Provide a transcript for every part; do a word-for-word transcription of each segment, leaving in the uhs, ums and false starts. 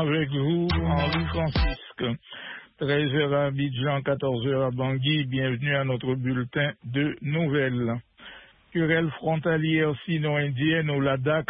avec vous, Henri Francisque. treize heures à Abidjan, quatorze heures à Bangui. Bienvenue à notre bulletin de nouvelles. Querelle frontalière sino-indienne au Ladakh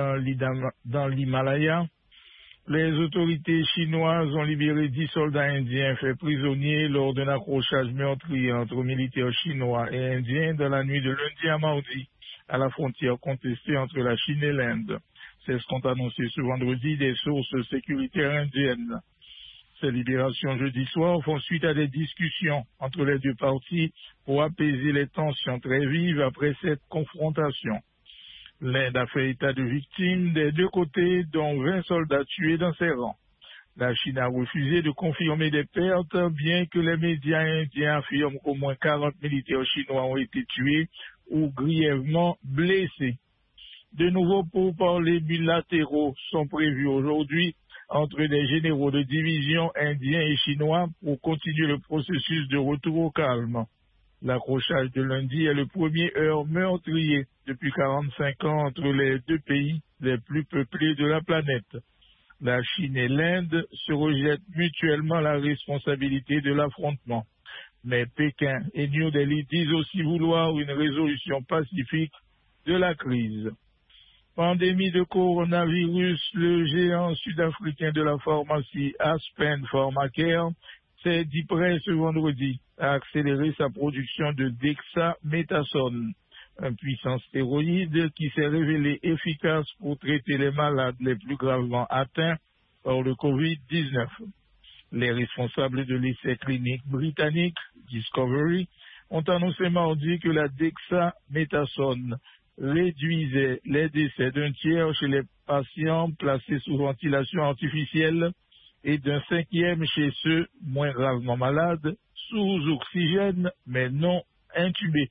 dans l'Himalaya. Les autorités chinoises ont libéré dix soldats indiens faits prisonniers lors d'un accrochage meurtrier entre militaires chinois et indiens dans la nuit de lundi à mardi à la frontière contestée entre la Chine et l'Inde. C'est ce qu'ont annoncé ce vendredi des sources sécuritaires indiennes. Ces libérations jeudi soir font suite à des discussions entre les deux parties pour apaiser les tensions très vives après cette confrontation. L'Inde a fait état de victimes des deux côtés, dont vingt soldats tués dans ses rangs. La Chine a refusé de confirmer des pertes, bien que les médias indiens affirment qu'au moins quarante militaires chinois ont été tués ou grièvement blessés. De nouveaux pourparlers bilatéraux sont prévus aujourd'hui entre les généraux de division indiens et chinois pour continuer le processus de retour au calme. L'accrochage de lundi est le premier heurt meurtrier depuis quarante-cinq ans entre les deux pays les plus peuplés de la planète. La Chine et l'Inde se rejettent mutuellement la responsabilité de l'affrontement. Mais Pékin et New Delhi disent aussi vouloir une résolution pacifique de la crise. Pandémie de coronavirus, le géant sud-africain de la pharmacie Aspen Pharmacare s'est dit prêt ce vendredi à accélérer sa production de dexamethasone, un puissant stéroïde qui s'est révélé efficace pour traiter les malades les plus gravement atteints par le covid dix-neuf. Les responsables de l'essai clinique britannique Discovery ont annoncé mardi que la dexamethasone réduisait les décès d'un tiers chez les patients placés sous ventilation artificielle et d'un cinquième chez ceux moins gravement malades, sous oxygène mais non intubés.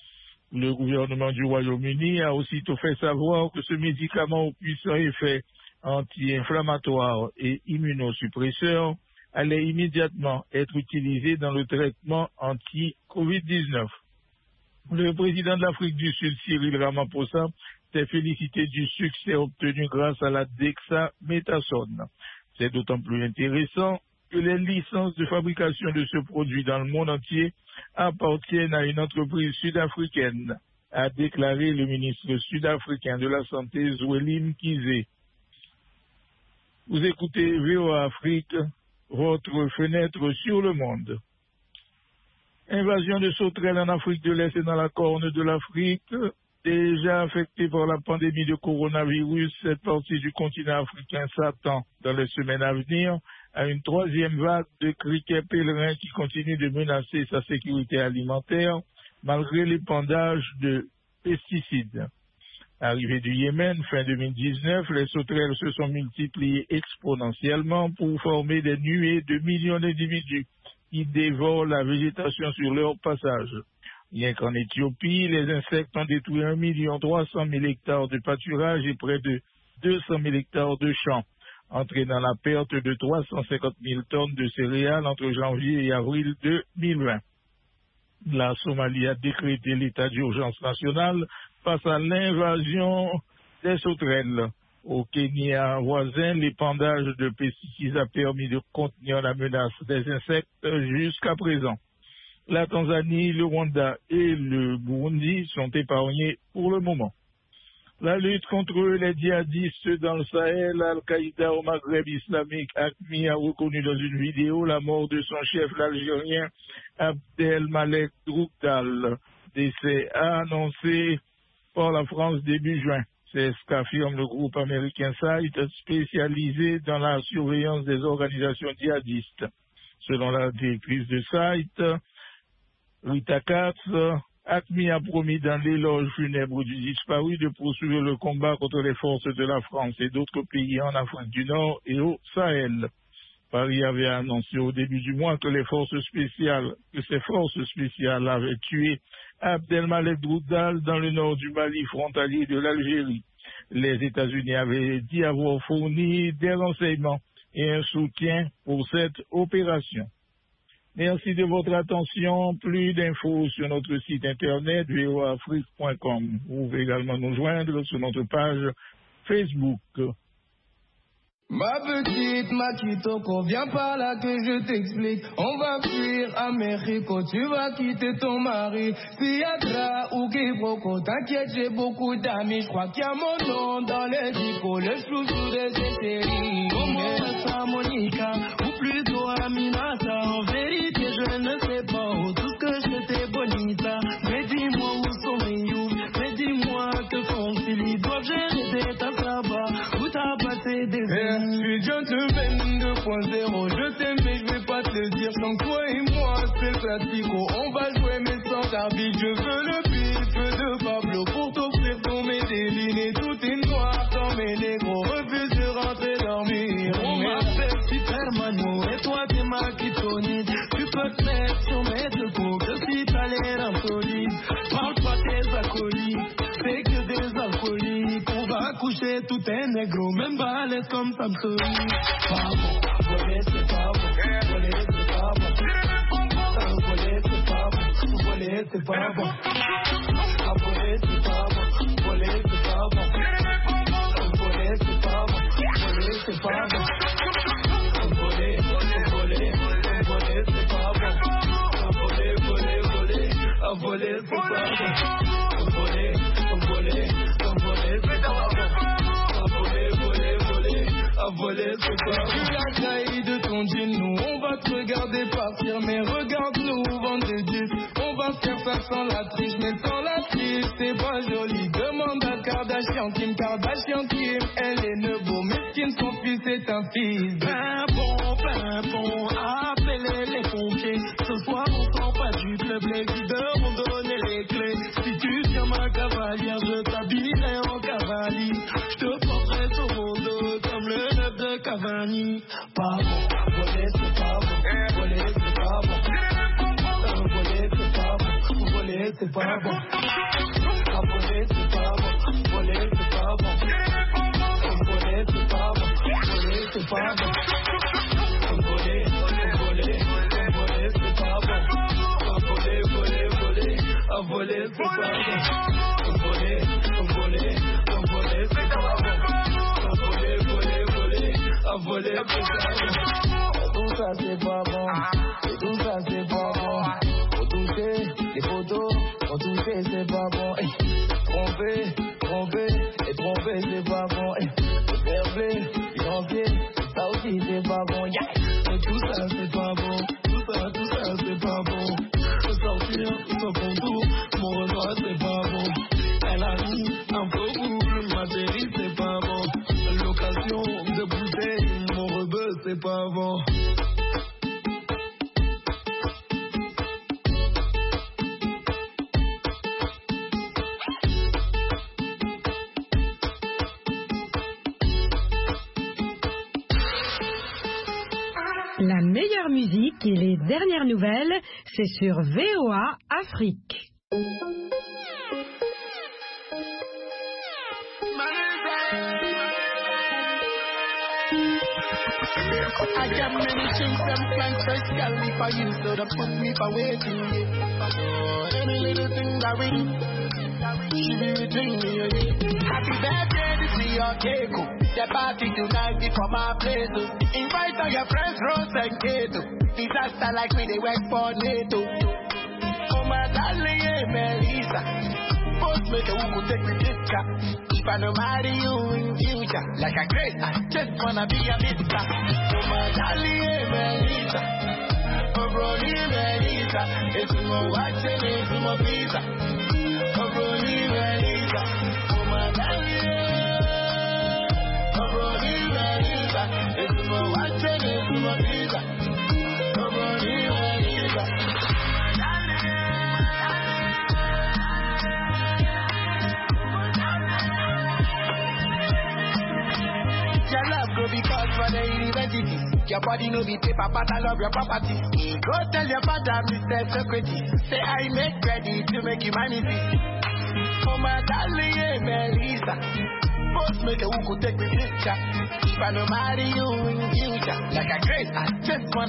Le gouvernement du Royaume-Uni a aussitôt fait savoir que ce médicament au puissant effet anti-inflammatoire et immunosuppresseur allait immédiatement être utilisé dans le traitement anti-covid dix-neuf. Le président de l'Afrique du Sud, Cyril Ramaphosa, s'est félicité du succès obtenu grâce à la dexamethasone. C'est d'autant plus intéressant que les licences de fabrication de ce produit dans le monde entier appartiennent à une entreprise sud-africaine, a déclaré le ministre sud-africain de la Santé, Zweli Mkhize. Vous écoutez V O A Afrique, votre fenêtre sur le monde. Invasion de sauterelles en Afrique de l'Est et dans la Corne de l'Afrique. Déjà affectée par la pandémie de coronavirus, cette partie du continent africain s'attend dans les semaines à venir à une troisième vague de criquets pèlerins qui continue de menacer sa sécurité alimentaire malgré l'épandage de pesticides. Arrivée du Yémen, fin deux mille dix-neuf, les sauterelles se sont multipliées exponentiellement pour former des nuées de millions d'individus qui dévorent la végétation sur leur passage. Rien qu'en Éthiopie, les insectes ont détruit un million trois cent mille hectares de pâturage et près de deux cent mille hectares de champs, entraînant la perte de trois cent cinquante mille tonnes de céréales entre janvier et avril deux mille vingt. La Somalie a décrété l'état d'urgence nationale face à l'invasion des sauterelles. Au Kenya voisin, l'épandage de pesticides a permis de contenir la menace des insectes jusqu'à présent. La Tanzanie, le Rwanda et le Burundi sont épargnés pour le moment. La lutte contre les djihadistes dans le Sahel, Al-Qaïda au Maghreb islamique, A Q M I a reconnu dans une vidéo la mort de son chef, l'Algérien Abdelmalek Drouhdal, décès annoncé par la France début juin. C'est ce qu'affirme le groupe américain SITE, spécialisé dans la surveillance des organisations djihadistes. Selon la directrice de SITE, Rita Katz, A Q M I a promis dans l'éloge funèbre du disparu de poursuivre le combat contre les forces de la France et d'autres pays en Afrique du Nord et au Sahel. Paris avait annoncé au début du mois que les forces spéciales, que ces forces spéciales avaient tué Abdelmalek Drouhdal dans le nord du Mali frontalier de l'Algérie. Les États-Unis avaient dit avoir fourni des renseignements et un soutien pour cette opération. Merci de votre attention. Plus d'infos sur notre site internet v o a afrique point com. Vous pouvez également nous joindre sur notre page Facebook. Ma petite Makitoko, viens par là que je t'explique. On va fuir à Mexico, tu vas quitter ton mari. Fiatra ou Kibroko, t'inquiète, j'ai beaucoup d'amis. Je crois qu'il y a mon nom dans les discos, le chouchou de ces séries. Comment ça, Monica, ou plutôt Aminata? En vérité, je ne sais pas où tout ce que je t'ai bonita. Mais dis-moi où sont mes youths, mais dis-moi que font-ils? Ils doivent gérer ta tabac, où t'as passé des années. Je suis gentleman deux point zéro, je t'aime mais je vais pas te le dire. Sans toi et moi c'est le classico, on va jouer mais sans arbitre. Je veux le bif de Pablo pour t'offrir ton Medellin. Et tout est noir dans mes négros, refuse de rentrer dormir. On m'appelle Supermano et toi t'es Makitonide. Tu peux te mettre sur mes deux coups que si t'as l'air insolite. Parle pas tes acolytes, c'est que des alcooliques. On va coucher tout est négro, même balèze comme Samsung. Pas bon, voler c'est pas bon, voler c'est pas bon. Voler c'est pas bon, voler c'est pas bon. Voler c'est pas bon, voler c'est pas bon. Voler c'est pas bon, voler c'est pas bon. Voler, voler, voler c'est pas bon. Voler, voler, voler, voler c'est pas bon. Voler, voler, voler c'est pas bon. Voler, voler, voler, voler c'est pas bon. Tu la taille de ton jean, nous on va te regarder partir, mais regarde-nous vendre des disques. On va faire ça sans la triche, mais sans la triche c'est pas joli. Demande à Kardashian, Kim Kardashian, Kim, elle est nebo, mesquine, son fils est un fils de pimpon, pimpon, appelez les pompiers. Ce soir on s'en pas du club, les leaders ont donné les clés. Si tu tiens ma cavalière, je t'habillerai en cavalier. Je te porterai sur mon dos comme le neuf de Cavani. Pas bon, voler c'est pas bon, voler c'est pas bon. Voler c'est pas bon, voler c'est pas bon. Voler c'est pas bon, voler c'est pas bon. Voler c'est pas bon, voler c'est pas bon. Voler, voler, voler c'est pas bon. Voler, voler, voler, voler c'est pas bon. Voler, voler, voler c'est pas bon. Voler, voler, voler, voler c'est pas bon. Tout ça c'est pas bon, tout ça c'est pas bon. Faut toucher les photos, faut toucher c'est pas bon. Hey. Tromper, tromper, et tromper c'est pas bon. Hey. Faire play, financier, ça aussi c'est pas bon. Yeah. Et tout ça c'est pas bon, tout ça, tout ça c'est pas bon. Sortir, son contour, mon repas c'est pas bon. Elle a mis un faux couple, ma chérie c'est pas bon. L'occasion de bouteille, mon rebeu c'est pas bon. La meilleure musique et les dernières nouvelles, c'est sur V O A Afrique. I got many things and plans specially for you, so don't put me for waiting. Oh, any little thing that we do, she be between me and you. Happy birthday, this is your cake. The party tonight is for my place. Invite all your friends, Rose and Kato. Disaster like me, they work for NATO. Oh my darling, hey Melissa. Both make a woman take the picture. If I don't marry you in future, like a grace, I just wanna be a mister. Oh my darling, hey Melissa. Oh brody, Melissa. It's more watching, it's more pizza. Oh brody, Melissa. Oh my darling. It's more watching, it's more pizza. Nobody will your love go because for the university. Your body no be paper, but I love your property. Go tell your father, Mister Socrates. Say I make ready to make humanity. Oh my darling, hey Melissa. Both make a who could take the picture. If I don't marry you in future, like a grace, I just want